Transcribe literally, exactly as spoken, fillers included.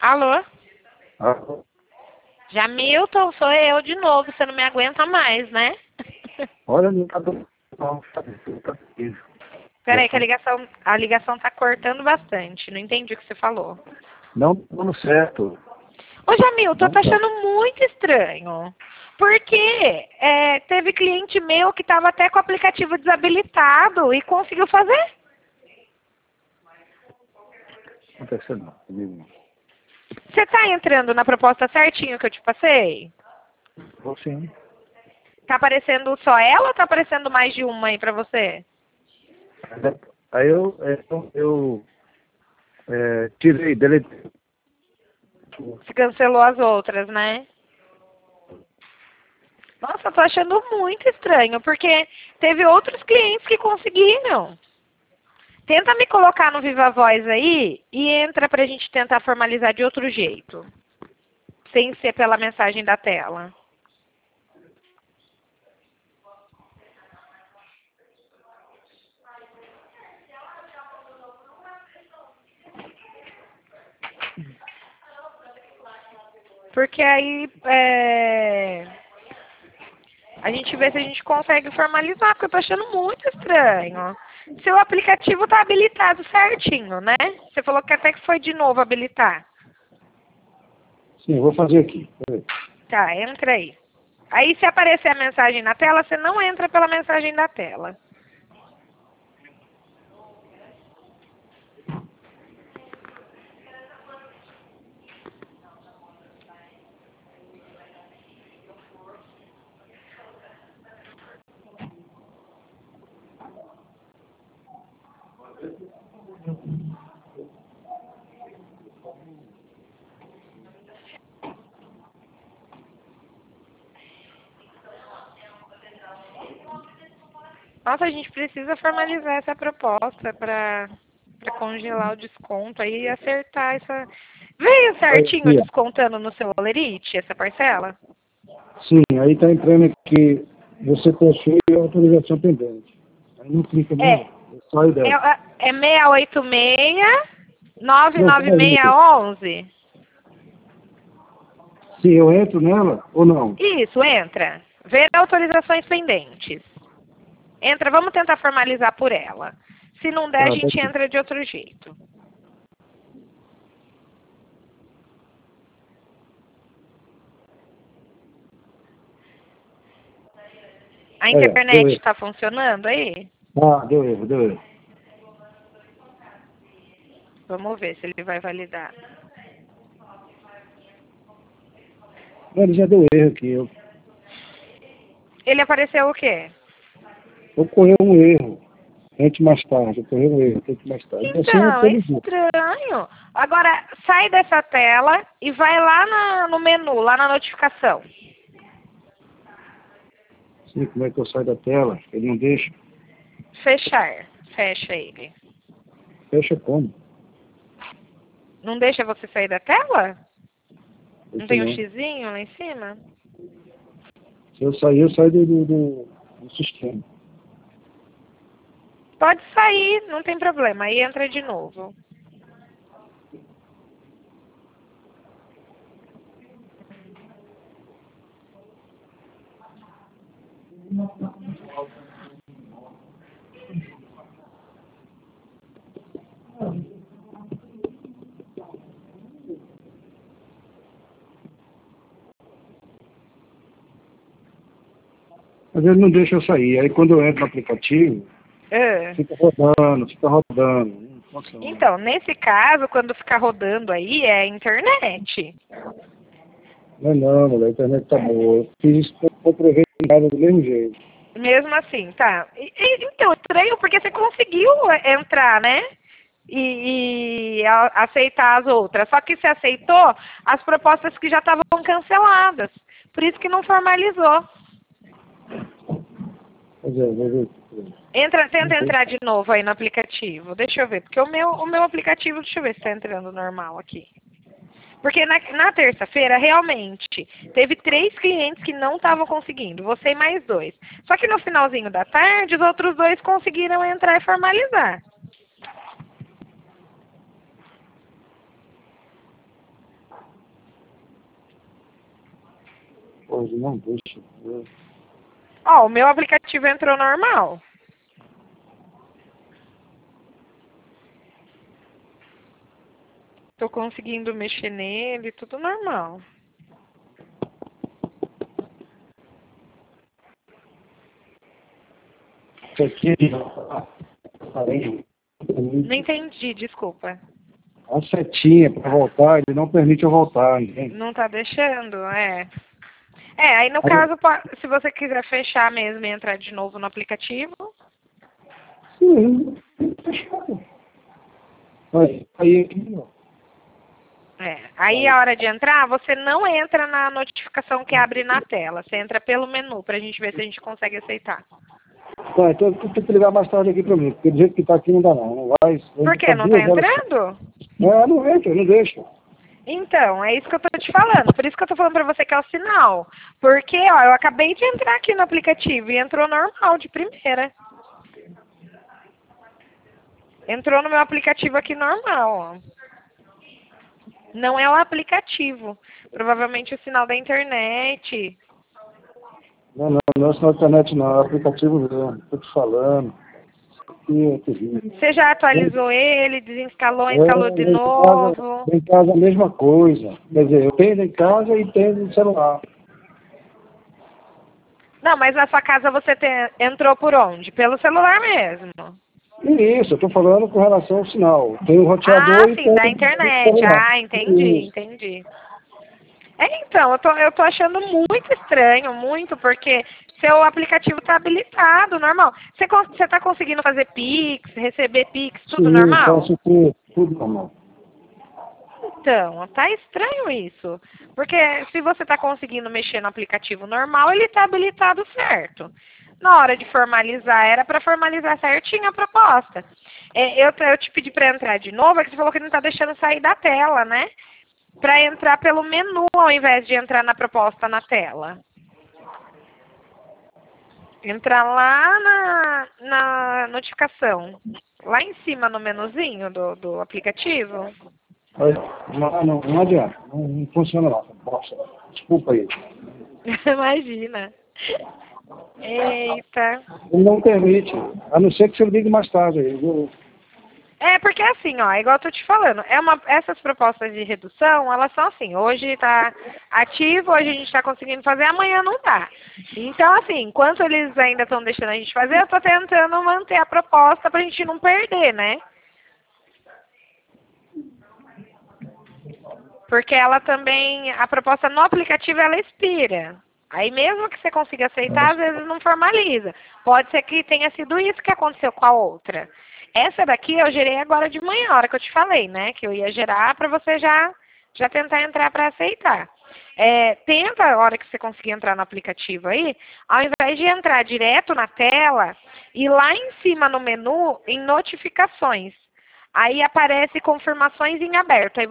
Alô? Ah, Jamilton, sou eu de novo. Você não me aguenta mais, né? olha, não tá dando. Não, tá tá isso. Peraí, que a ligação, a ligação tá cortando bastante. Não entendi o que você falou. Não tá dando certo. Ô, Jamilton, eu Não tô tá. achando muito estranho. Porque é, teve cliente meu que tava até com o aplicativo desabilitado e conseguiu fazer. Não tá acontecendo não, comigo não. Você tá entrando na proposta certinho que eu te passei? Vou sim. Tá aparecendo só ela ou tá aparecendo mais de uma aí pra você? Aí eu, é, eu, eu é, tirei, deletei. Você cancelou as outras, né? Nossa, eu tô achando muito estranho, porque teve outros clientes que conseguiram. Tenta me colocar no Viva Voz aí e entra pra gente tentar formalizar de outro jeito. Sem ser pela mensagem da tela. Porque aí é... a gente vê se a gente consegue formalizar, porque eu tô achando muito estranho. Seu aplicativo tá habilitado certinho, né? Você falou que até que foi de novo habilitar. Sim, eu vou fazer aqui. Peraí. Tá, entra aí. Aí se aparecer a mensagem na tela, você não entra pela mensagem da tela. Nossa, a gente precisa formalizar essa proposta para para congelar o desconto aí e acertar essa. Veio certinho Aqui, ó. descontando no seu Olerite, essa parcela? Sim, aí tá entrando aqui. Você possui autorização pendente. Aí não clica É, nela. Sai é, dela. é seis oito seis, nove Não, nove peraí. seis um um. Se eu entro nela ou não? Isso, entra. Ver autorizações pendentes. Entra, vamos tentar formalizar por ela. Se não der, a Tá, tá gente aqui. entra de outro jeito. A Aí, ó, deu internet erro. está funcionando aí? Ah, deu erro, deu erro. Vamos ver se ele vai validar. Não, ele já deu erro aqui. Eu, Ele apareceu o quê? ocorreu um erro. Tente mais tarde, ocorreu um erro. Tente mais tarde. Assim é Então, é todo dia. estranho. Agora, sai dessa tela e vai lá na- no menu, lá na notificação. Sim, como é que eu saio da tela? Ele não deixa. Fechar. Fecha ele. Fecha como? Não deixa você sair da tela? Não Isso tem um não. xizinho lá em cima? Se eu sair, eu saio do, do, do, do sistema. Pode sair, não tem problema. Aí entra de novo. Mas ele não deixa eu sair. Aí quando eu entro no aplicativo, Ah. fica rodando, fica rodando. Não funciona. Então, nesse caso, quando ficar rodando aí, é a internet. Não é não, mulher, a internet tá boa. Eu fiz isso, eu comprovei em casa do mesmo jeito. Mesmo assim, tá. E- e- então, estranho porque você conseguiu é, entrar, né? E, e a- aceitar as outras. Só que você aceitou as propostas que já estavam canceladas. Por isso que não formalizou. Pois é, vou ver. Entra, tenta entrar de novo aí no aplicativo. Deixa eu ver, porque o meu, o meu aplicativo, deixa eu ver se está entrando normal aqui. Porque na, na terça-feira, realmente, teve três clientes que não estavam conseguindo, você e mais dois. Só que no finalzinho da tarde, os outros dois conseguiram entrar e formalizar. coisa, não deixa. Ó, o meu aplicativo entrou normal. Tô conseguindo mexer nele, tudo normal. Isso aqui, Não entendi, desculpa. a setinha para voltar, ele não permite eu voltar, entende? Não tá deixando, é. É, aí no Aí- caso, po- se você quiser fechar mesmo e entrar de novo no aplicativo, Sim. Aí, aí aqui, ó. é. Aí a hora de entrar, você não entra na notificação que abre na tela. Você entra pelo menu pra gente ver se a gente consegue aceitar. Tá, então tu tem que ligar mais tarde aqui pra mim, porque do jeito que tá aqui não dá não. Não vai. Por quê? Tá Não tá duas horas. entrando? É, não entra, não deixa. Então, é isso que eu tô te falando. Por isso que eu tô falando pra você que é o sinal. Porque, ó, eu acabei de entrar aqui no aplicativo e entrou normal, de primeira. Entrou no meu aplicativo aqui normal, ó. Não é o aplicativo. Provavelmente o sinal da internet. Não, não, não é sinal de internet não, é aplicativo mesmo, tô te falando. Isso aqui é terrível. Você já atualizou ele, desinstalou, É, instalou de em novo? casa, em casa a mesma coisa. Quer dizer, eu tenho em casa e tenho no celular. Não, mas na sua casa você tem- entrou por onde? Pelo celular mesmo. E isso, eu tô falando com relação ao sinal. Tem o roteador Ah, e sim, tem da o internet. celular. Ah, entendi, Isso. entendi. É, então, eu tô, eu tô achando muito estranho, muito, porque seu aplicativo tá habilitado, normal. Você, cons- você tá conseguindo fazer Pix, receber Pix, tudo Sim, normal? faço tudo, tudo normal. Então, tá estranho isso. Porque se você tá conseguindo mexer no aplicativo normal, ele tá habilitado certo. Na hora de formalizar, era para formalizar certinho a proposta. É, eu, eu te pedi para entrar de novo, é que você falou que não tá deixando sair da tela, né? Para entrar pelo menu ao invés de entrar na proposta na tela. Entrar lá na, na notificação. Lá em cima no menuzinho do, do aplicativo. Aí, não, não, não adianta, não, não funciona não. Nossa, desculpa aí. Imagina. Eita. Ele não permite, a não ser que você ligue mais tarde. aí, Eu, É, porque assim, ó, igual eu tô te falando, é uma, essas propostas de redução, elas são assim, hoje tá ativo, hoje a gente tá conseguindo fazer, amanhã não tá. Então, assim, enquanto eles ainda estão deixando a gente fazer, eu tô tentando manter a proposta pra gente não perder, né? Porque ela também, a proposta no aplicativo, ela expira. Aí mesmo que você consiga aceitar, às vezes não formaliza. Pode ser que tenha sido isso que aconteceu com a outra. Essa daqui eu gerei agora de manhã, a hora que eu te falei, né? Que eu ia gerar para você já, já tentar entrar para aceitar. É, tenta, a hora que você conseguir entrar no aplicativo aí, ao invés de entrar direto na tela, ir lá em cima no menu, em notificações. Aí aparece confirmações em aberto. Aí